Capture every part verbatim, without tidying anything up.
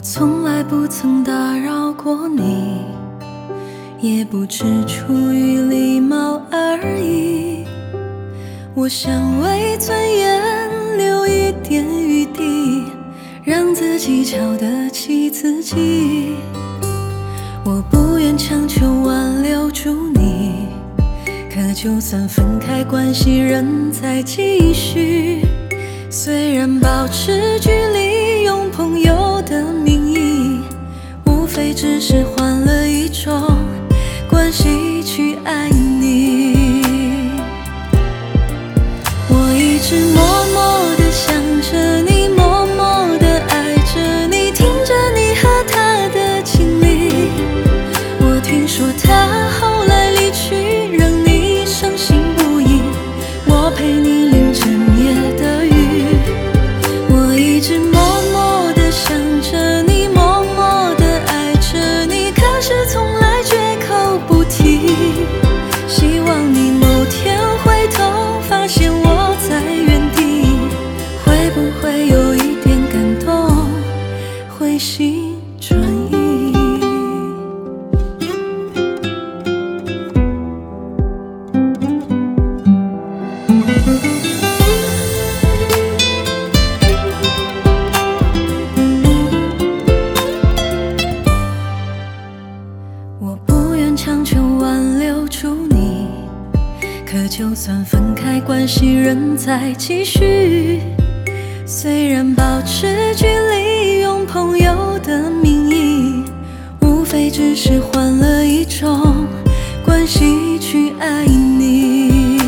从来不曾打扰过你，也不知出于礼貌而已。我想为尊严留一点余地，让自己瞧得起自己。我不愿强求挽留住你，可就算分开，关系仍在继续。虽然保持距离，用朋友的名义，无非只是换了一种关系去爱你。我一直默默地想着你，默默地爱着你，听着你和他的经历。我听说他后来离去，让你伤心不已，我陪你淋整夜的雨。我一直默默地想着你，默默地爱着你，可是从来绝口不提。希望你某天回头发现我在原地，会不会有一点感动，回心转意。我不愿强求挽留住你，可就算分开，关系仍在继续。虽然保持距离，用朋友的名义，无非只是换了一种关系去爱你。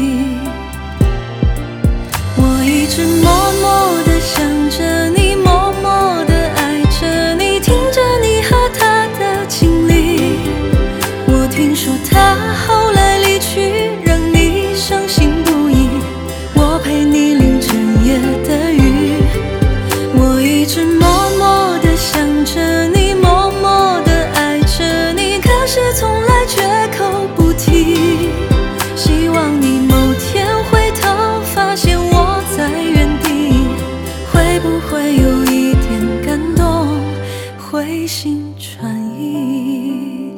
我一直默默地想着你，默默地爱着你，听着你和他的经历。我听说他后来离去，让你伤心不已，我陪你淋整夜的雨。我一直默默地想着你，默默地爱着你，可是从来绝口不提。希望你某天回头发现我在原地，会不会有一点感动，回心转意。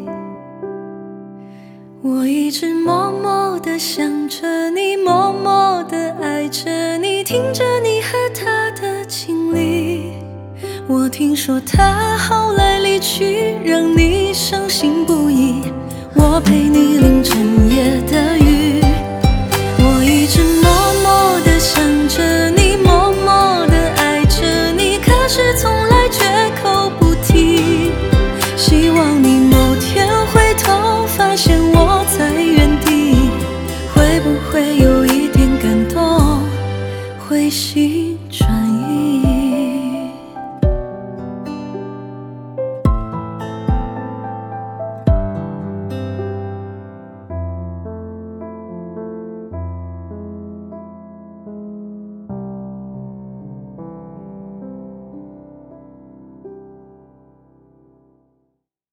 我一直默默地想着你，默默地爱着你，听着你和他的经历。我听说他后来离去，让你伤心不已，我陪你淋整夜的雨。